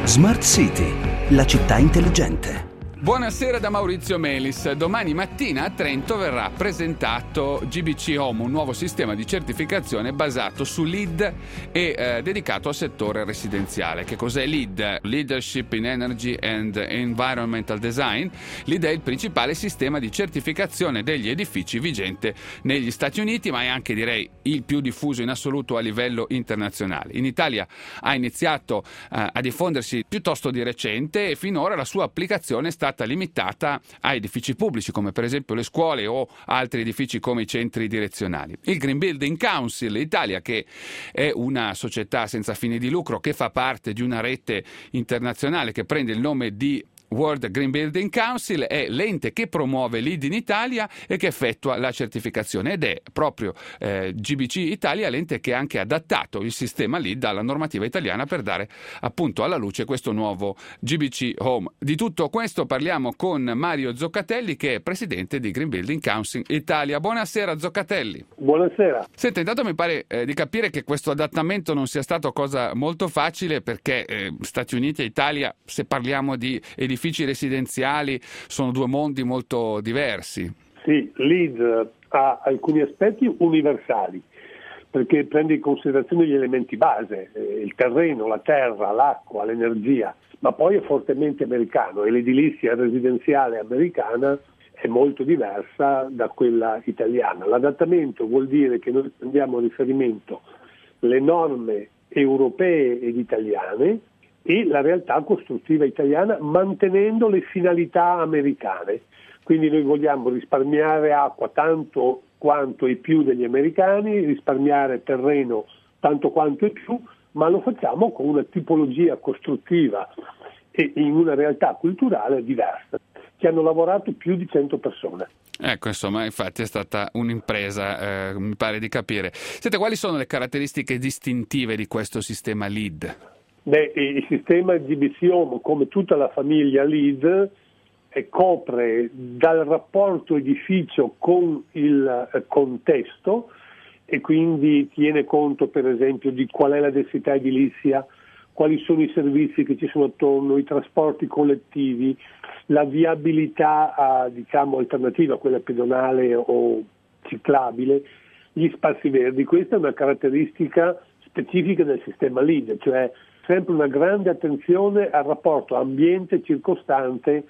Smart City, la città intelligente. Buonasera da Maurizio Melis. Domani mattina a Trento verrà presentato GBC Home, un nuovo sistema di certificazione basato su LEED e dedicato al settore residenziale. Che cos'è LEED? Leadership in Energy and Environmental Design. LEED è il principale sistema di certificazione degli edifici vigente negli Stati Uniti, ma è anche, direi, il più diffuso in assoluto a livello internazionale. In Italia ha iniziato a diffondersi piuttosto di recente e finora la sua applicazione è stata limitata a edifici pubblici come per esempio le scuole o altri edifici come i centri direzionali. Il Green Building Council Italia, che è una società senza fini di lucro che fa parte di una rete internazionale che prende il nome di World Green Building Council, è l'ente che promuove LEED in Italia e che effettua la certificazione, ed è proprio GBC Italia l'ente che ha anche adattato il sistema LEED alla normativa italiana per dare appunto alla luce questo nuovo GBC Home. Di tutto questo parliamo con Mario Zoccatelli, che è presidente di Green Building Council Italia. Buonasera Zoccatelli. Buonasera. Senta, intanto mi pare di capire che questo adattamento non sia stato cosa molto facile, perché Stati Uniti e Italia, se parliamo di edifici residenziali, sono due mondi molto diversi. Sì, LEED ha alcuni aspetti universali, perché prende in considerazione gli elementi base, il terreno, la terra, l'acqua, l'energia, ma poi è fortemente americano e l'edilizia residenziale americana è molto diversa da quella italiana. L'adattamento vuol dire che noi prendiamo a riferimento le norme europee ed italiane e la realtà costruttiva italiana, mantenendo le finalità americane. Quindi noi vogliamo risparmiare acqua tanto quanto e più degli americani, risparmiare terreno tanto quanto e più, ma lo facciamo con una tipologia costruttiva e in una realtà culturale diversa. Ci hanno lavorato più di 100 persone. Ecco, insomma, infatti è stata un'impresa, mi pare di capire. Senti, quali sono le caratteristiche distintive di questo sistema LEED? Il sistema GBC Home, come tutta la famiglia LEED, copre dal rapporto edificio con il contesto e quindi tiene conto per esempio di qual è la densità edilizia, quali sono i servizi che ci sono attorno, i trasporti collettivi, la viabilità alternativa, quella pedonale o ciclabile, gli spazi verdi. Questa è una caratteristica specifica del sistema LEED, cioè sempre una grande attenzione al rapporto ambiente circostante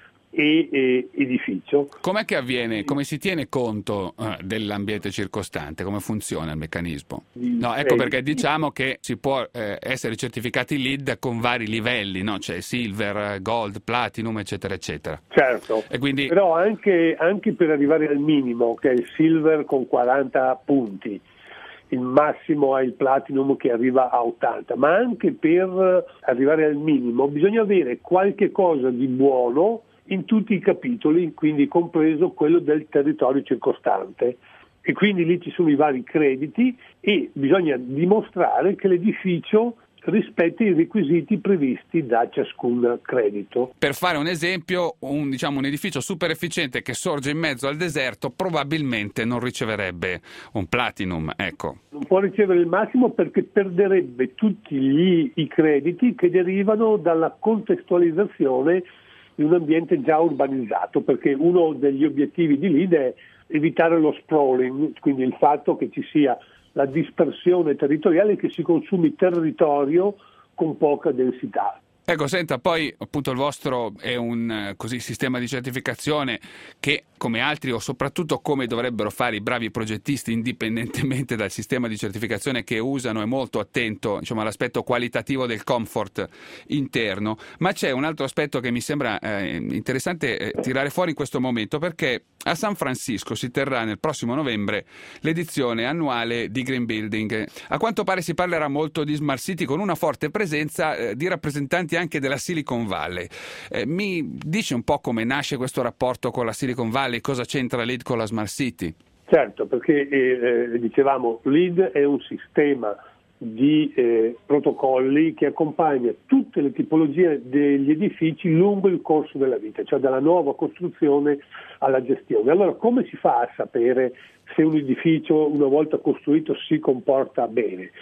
e edificio. Com'è che avviene? Come si tiene conto dell'ambiente circostante? Come funziona il meccanismo? No, ecco perché diciamo che si può essere certificati LEED con vari livelli, no? C'è Silver, Gold, Platinum, eccetera, eccetera. Certo, e quindi... però anche per arrivare al minimo, che è il Silver con 40 punti, il massimo è il Platinum che arriva a 80, ma anche per arrivare al minimo bisogna avere qualche cosa di buono in tutti i capitoli, quindi compreso quello del territorio circostante, e quindi lì ci sono i vari crediti e bisogna dimostrare che l'edificio rispetta i requisiti previsti da ciascun credito. Per fare un esempio, un edificio super efficiente che sorge in mezzo al deserto probabilmente non riceverebbe un Platinum, ecco. Non può ricevere il massimo perché perderebbe tutti i crediti che derivano dalla contestualizzazione di un ambiente già urbanizzato, perché uno degli obiettivi di LEED è evitare lo sprawling, quindi il fatto che ci sia la dispersione territoriale, che si consumi territorio con poca densità. Ecco, senta, poi appunto il vostro è un sistema di certificazione che, come altri o soprattutto come dovrebbero fare i bravi progettisti, indipendentemente dal sistema di certificazione che usano, è molto attento all'aspetto qualitativo del comfort interno. Ma c'è un altro aspetto che mi sembra interessante tirare fuori in questo momento, perché a San Francisco si terrà nel prossimo novembre l'edizione annuale di Green Building. A quanto pare si parlerà molto di Smart City, con una forte presenza di rappresentanti anche della Silicon Valley. Mi dice un po' come nasce questo rapporto con la Silicon Valley, cosa c'entra LEED con la Smart City? Certo, perché dicevamo, LEED è un sistema di protocolli che accompagna tutte le tipologie degli edifici lungo il corso della vita, cioè dalla nuova costruzione alla gestione. Allora, come si fa a sapere se un edificio una volta costruito si comporta bene?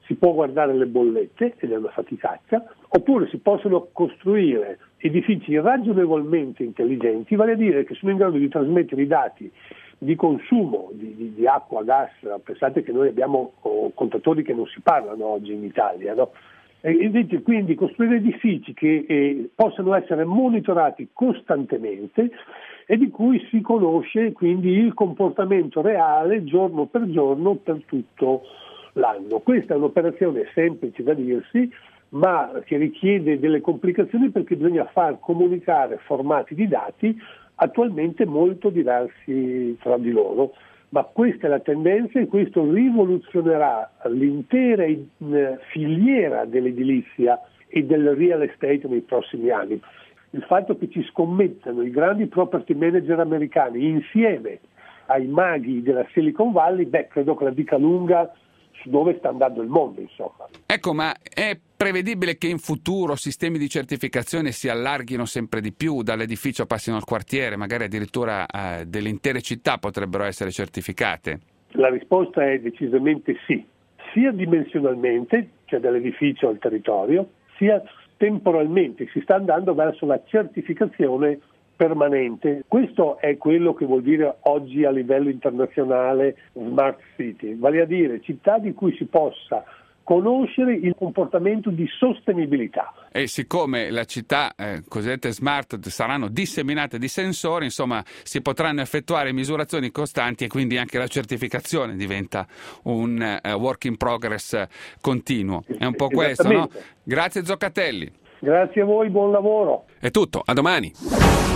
si può guardare le bollette, ed è una faticaccia, oppure si possono costruire edifici ragionevolmente intelligenti, vale a dire che sono in grado di trasmettere i dati di consumo di acqua, gas. Pensate che noi abbiamo contatori che non si parlano oggi in Italia, no? E quindi costruire edifici che possano essere monitorati costantemente e di cui si conosce quindi il comportamento reale giorno per tutto l'anno. Questa è un'operazione semplice da dirsi, ma che richiede delle complicazioni perché bisogna far comunicare formati di dati attualmente molto diversi tra di loro. Ma questa è la tendenza e questo rivoluzionerà l'intera filiera dell'edilizia e del real estate nei prossimi anni. Il fatto che ci scommettano i grandi property manager americani insieme ai maghi della Silicon Valley, credo che la dica lunga su dove sta andando il mondo, insomma. Ecco, ma è prevedibile che in futuro sistemi di certificazione si allarghino sempre di più, dall'edificio passino al quartiere, magari addirittura delle intere città potrebbero essere certificate? La risposta è decisamente sì, sia dimensionalmente, cioè dall'edificio al territorio, sia temporalmente. Si sta andando verso la certificazione permanente. Questo è quello che vuol dire oggi a livello internazionale smart city, vale a dire città di cui si possa conoscere il comportamento di sostenibilità. E siccome le città cosiddette smart saranno disseminate di sensori, insomma, si potranno effettuare misurazioni costanti e quindi anche la certificazione diventa un work in progress continuo. È un po' questo, no? Grazie Zoccatelli. Grazie a voi, buon lavoro. È tutto, a domani.